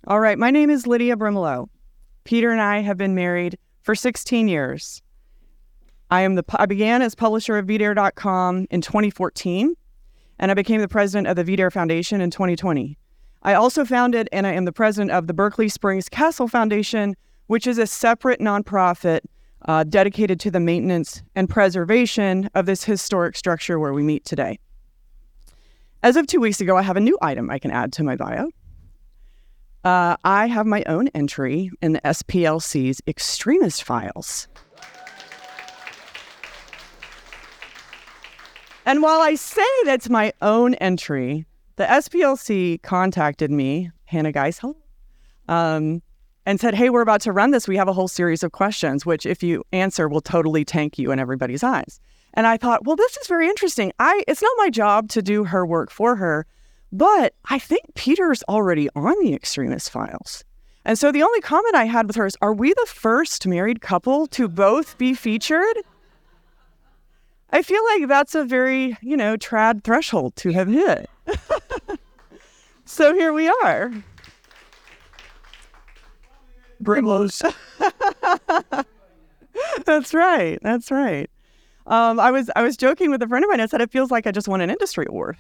All right, my name is Lydia Brimelow. Peter and I have been married for 16 years. I began as publisher of VDare.com in 2014, and I became the president of the VDare Foundation in 2020. I also founded and I am the president of the Berkeley Springs Castle Foundation, which is a separate nonprofit dedicated to the maintenance and preservation of this historic structure where we meet today. As of 2 weeks ago, I have a new item I can add to my bio. I have my own entry in the SPLC's extremist files. And while I say that's my own entry, the SPLC contacted me, Hannah Geisel, and said, hey, we're about to run this. We have a whole series of questions, which if you answer will totally tank you in everybody's eyes. And I thought, well, this is very interesting. It's not my job to do her work for her, but I think Peter's already on the extremist files. And so the only comment I had with her is, are we the first married couple to both be featured? I feel like that's a very, trad threshold to have hit. So here we are. Brimlow's. That's right. I was joking with a friend of mine. I said, it feels like I just won an industry award.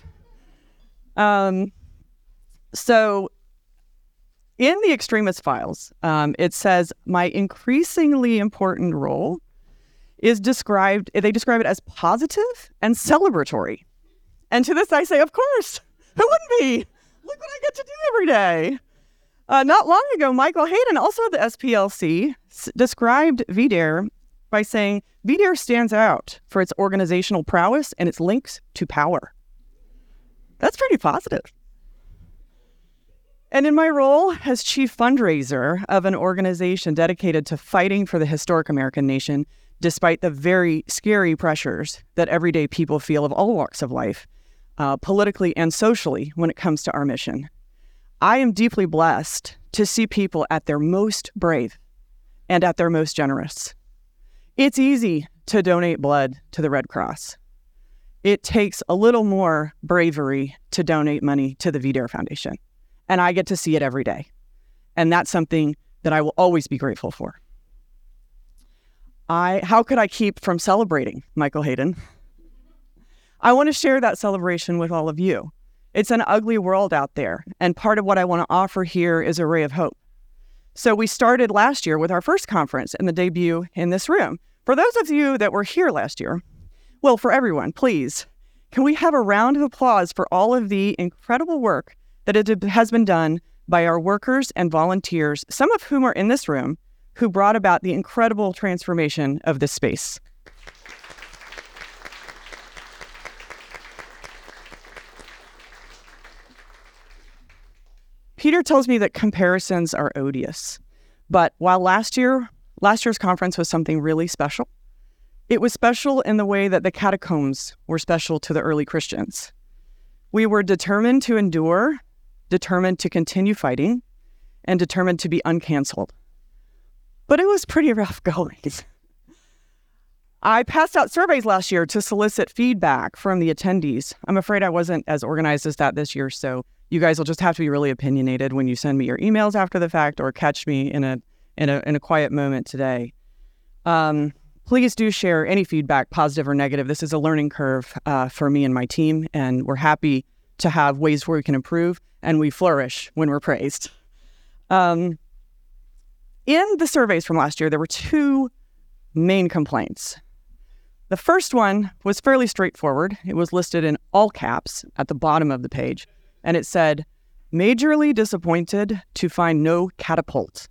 So in the extremist files, it says my increasingly important role is they describe it as positive and celebratory. And to this I say, of course, who wouldn't be? Look what I get to do every day. Not long ago, Michael Hayden, also the SPLC, described VDare by saying, VDare stands out for its organizational prowess and its links to power. That's pretty positive. And in my role as chief fundraiser of an organization dedicated to fighting for the historic American nation, despite the very scary pressures that everyday people feel of all walks of life, politically and socially when it comes to our mission, I am deeply blessed to see people at their most brave and at their most generous. It's easy to donate blood to the Red Cross. It takes a little more bravery to donate money to the VDare Foundation. And I get to see it every day. And that's something that I will always be grateful for. How could I keep from celebrating, Michael Hayden? I want to share that celebration with all of you. It's an ugly world out there. And part of what I want to offer here is a ray of hope. So we started last year with our first conference and the debut in this room. For those of you that were here last year, well, for everyone, please, can we have a round of applause for all of the incredible work that has been done by our workers and volunteers, some of whom are in this room, who brought about the incredible transformation of this space. Peter tells me that comparisons are odious. But while last year's conference was something really special, it was special in the way that the catacombs were special to the early Christians. We were determined to endure, determined to continue fighting, and determined to be uncanceled. But it was pretty rough going. I passed out surveys last year to solicit feedback from the attendees. I'm afraid I wasn't as organized as that this year, so you guys will just have to be really opinionated when you send me your emails after the fact or catch me in a quiet moment today. Please do share any feedback, positive or negative. This is a learning curve for me and my team, and we're happy to have ways where we can improve, and we flourish when we're praised. In the surveys from last year, there were two main complaints. The first one was fairly straightforward. It was listed in all caps at the bottom of the page, and it said, majorly disappointed to find no catapult.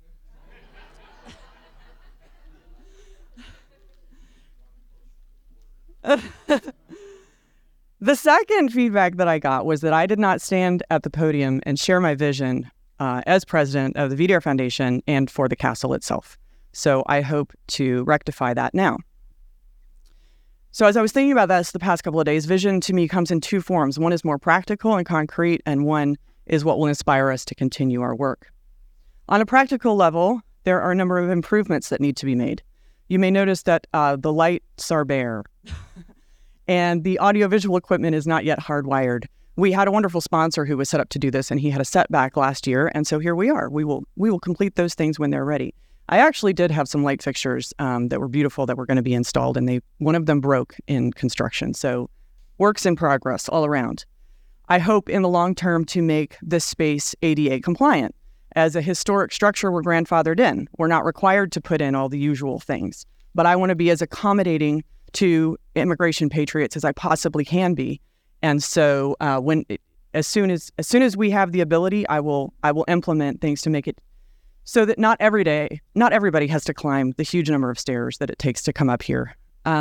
The second feedback that I got was that I did not stand at the podium and share my vision as president of the VDare Foundation and for the castle itself. So I hope to rectify that now. So as I was thinking about this the past couple of days, vision to me comes in two forms. One is more practical and concrete, and one is what will inspire us to continue our work. On a practical level, there are a number of improvements that need to be made. You may notice that the lights are bare and the audiovisual equipment is not yet hardwired. we had a wonderful sponsor who was set up to do this, and he had a setback last year, and so here we are. We will complete those things when they're ready. I actually did have some light fixtures that were beautiful that were going to be installed, and one of them broke in construction. So works in progress all around. I hope in the long term to make this space ADA compliant. As a historic structure, we're grandfathered in. We're not required to put in all the usual things, but I want to be as accommodating to immigration patriots as I possibly can be. And so as soon as we have the ability, I will implement things to make it so that not everybody has to climb the huge number of stairs that it takes to come up here.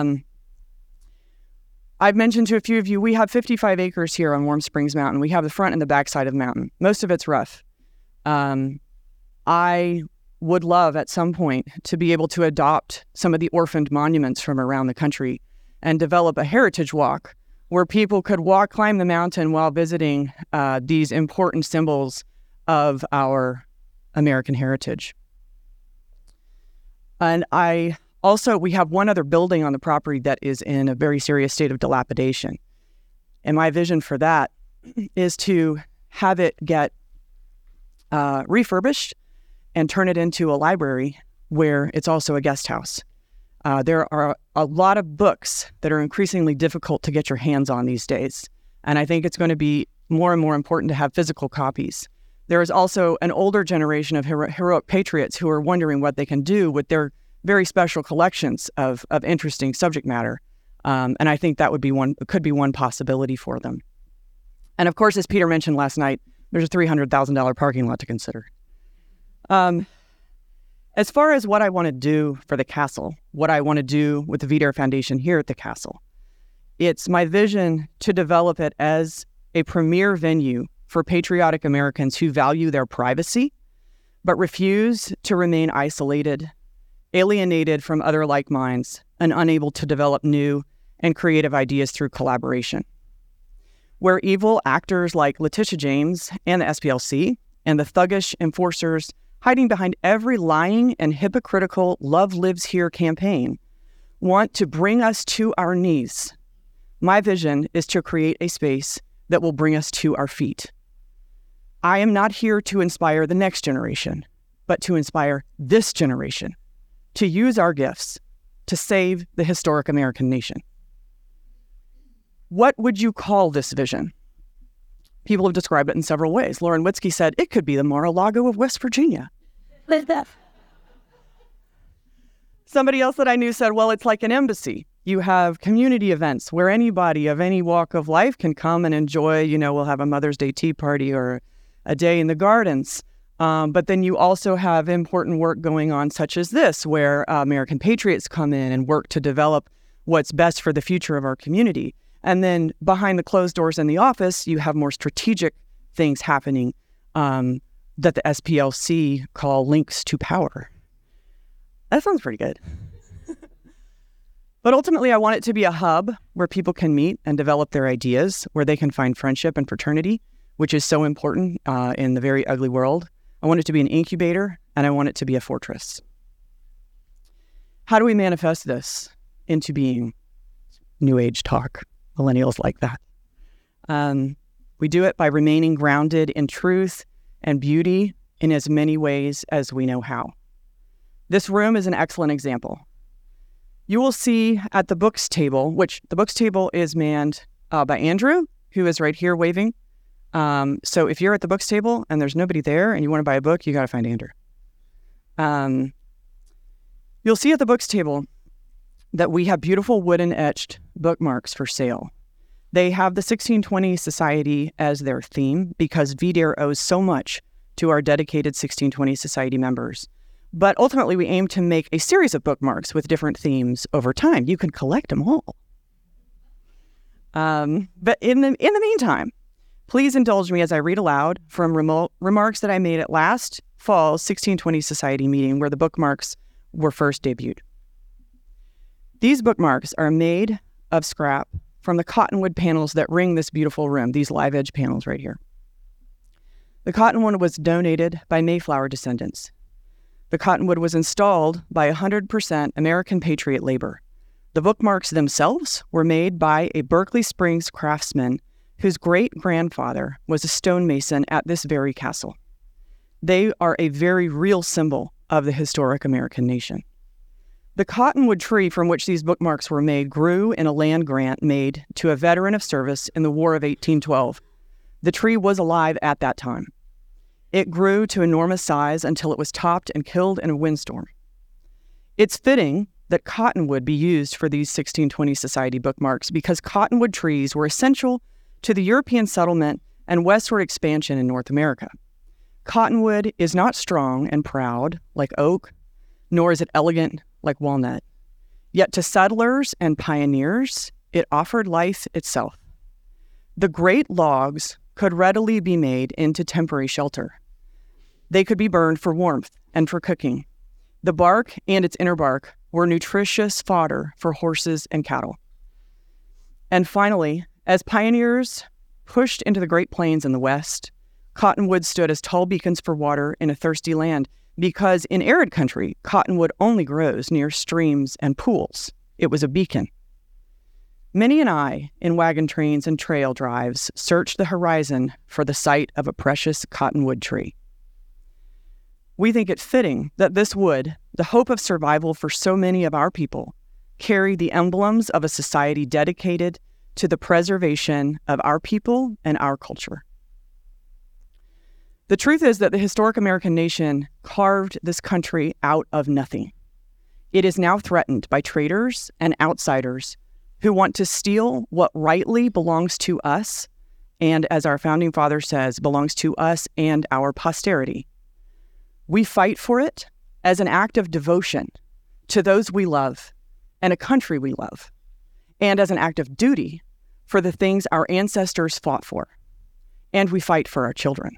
I've mentioned to a few of you, we have 55 acres here on Warm Springs Mountain. We have the front and the back side of the mountain. Most of it's rough. I would love at some point to be able to adopt some of the orphaned monuments from around the country and develop a heritage walk where people could climb the mountain while visiting these important symbols of our American heritage. And we have one other building on the property that is in a very serious state of dilapidation. And my vision for that is to have it get refurbished and turn it into a library where it's also a guest house. There are a lot of books that are increasingly difficult to get your hands on these days. And I think it's going to be more and more important to have physical copies. There is also an older generation of heroic patriots who are wondering what they can do with their very special collections of interesting subject matter. And I think that could be one possibility for them. And of course, as Peter mentioned last night, there's a $300,000 parking lot to consider. As far as what I want to do for the castle, what I want to do with the VDARE Foundation here at the castle, it's my vision to develop it as a premier venue for patriotic Americans who value their privacy, but refuse to remain isolated, alienated from other like minds, and unable to develop new and creative ideas through collaboration. Where evil actors like Letitia James and the SPLC and the thuggish enforcers hiding behind every lying and hypocritical Love Lives Here campaign want to bring us to our knees, my vision is to create a space that will bring us to our feet. I am not here to inspire the next generation, but to inspire this generation to use our gifts to save the historic American nation. What would you call this vision? People have described it in several ways. Lauren Witzke said it could be the Mar-a-Lago of West Virginia. Somebody else that I knew said, well, it's like an embassy. You have community events where anybody of any walk of life can come and enjoy, we'll have a Mother's Day tea party or a day in the gardens. But then you also have important work going on such as this, where American patriots come in and work to develop what's best for the future of our community. And then behind the closed doors in the office, you have more strategic things happening that the SPLC call links to power. That sounds pretty good. But ultimately, I want it to be a hub where people can meet and develop their ideas, where they can find friendship and fraternity, which is so important in the very ugly world. I want it to be an incubator, and I want it to be a fortress. How do we manifest this into being? New age talk. Millennials like that. We do it by remaining grounded in truth and beauty in as many ways as we know how. This room is an excellent example. You will see at the books table, which the books table is manned by Andrew, who is right here waving. So if you're at the books table and there's nobody there and you want to buy a book, you got to find Andrew. You'll see at the books table that we have beautiful wooden etched bookmarks for sale. They have the 1620 Society as their theme because VDARE owes so much to our dedicated 1620 Society members. But ultimately, we aim to make a series of bookmarks with different themes over time. You can collect them all. But in the meantime, please indulge me as I read aloud from remarks that I made at last fall's 1620 Society meeting where the bookmarks were first debuted. These bookmarks are made of scrap from the cottonwood panels that ring this beautiful room, these live edge panels right here. The cottonwood was donated by Mayflower descendants. The cottonwood was installed by 100% American patriot labor. The bookmarks themselves were made by a Berkeley Springs craftsman whose great-grandfather was a stonemason at this very castle. They are a very real symbol of the historic American nation. The cottonwood tree from which these bookmarks were made grew in a land grant made to a veteran of service in the War of 1812. The tree was alive at that time. It grew to enormous size until it was topped and killed in a windstorm. It's fitting that cottonwood be used for these 1620 Society bookmarks because cottonwood trees were essential to the European settlement and westward expansion in North America. Cottonwood is not strong and proud like oak, nor is it elegant like walnut. Yet to settlers and pioneers, it offered life itself. The great logs could readily be made into temporary shelter. They could be burned for warmth and for cooking. The bark and its inner bark were nutritious fodder for horses and cattle. And finally, as pioneers pushed into the Great Plains in the west, cottonwood stood as tall beacons for water in a thirsty land because in arid country, cottonwood only grows near streams and pools. It was a beacon. Many and I, in wagon trains and trail drives, searched the horizon for the sight of a precious cottonwood tree. We think it fitting that this wood, the hope of survival for so many of our people, carry the emblems of a society dedicated to the preservation of our people and our culture. The truth is that the historic American nation carved this country out of nothing. It is now threatened by traitors and outsiders who want to steal what rightly belongs to us, and as our founding father says, belongs to us and our posterity. We fight for it as an act of devotion to those we love and a country we love, and as an act of duty for the things our ancestors fought for, and we fight for our children.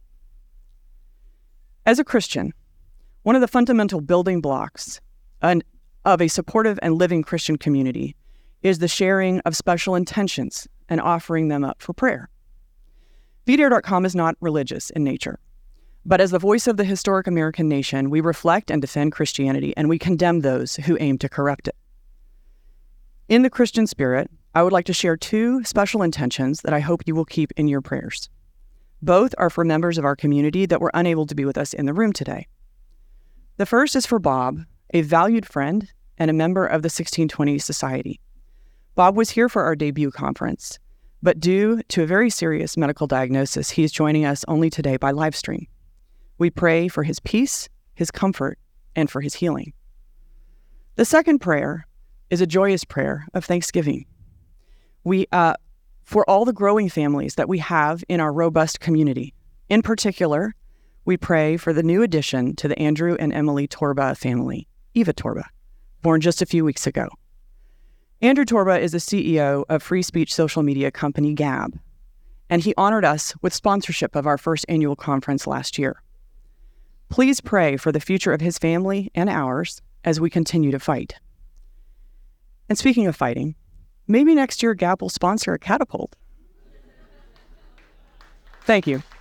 As a Christian, one of the fundamental building blocks of a supportive and living Christian community is the sharing of special intentions and offering them up for prayer. VDare.com is not religious in nature, but as the voice of the historic American nation, we reflect and defend Christianity, and we condemn those who aim to corrupt it. In the Christian spirit, I would like to share two special intentions that I hope you will keep in your prayers. Both are for members of our community that were unable to be with us in the room today. The first is for Bob, a valued friend and a member of the 1620 Society. Bob was here for our debut conference, but due to a very serious medical diagnosis, he is joining us only today by live stream. We pray for his peace, his comfort, and for his healing. The second prayer is a joyous prayer of thanksgiving. For all the growing families that we have in our robust community. In particular, we pray for the new addition to the Andrew and Emily Torba family, Eva Torba, born just a few weeks ago. Andrew Torba is the CEO of free speech social media company Gab, and he honored us with sponsorship of our first annual conference last year. Please pray for the future of his family and ours as we continue to fight. And speaking of fighting, maybe next year Gab will sponsor a catapult. Thank you.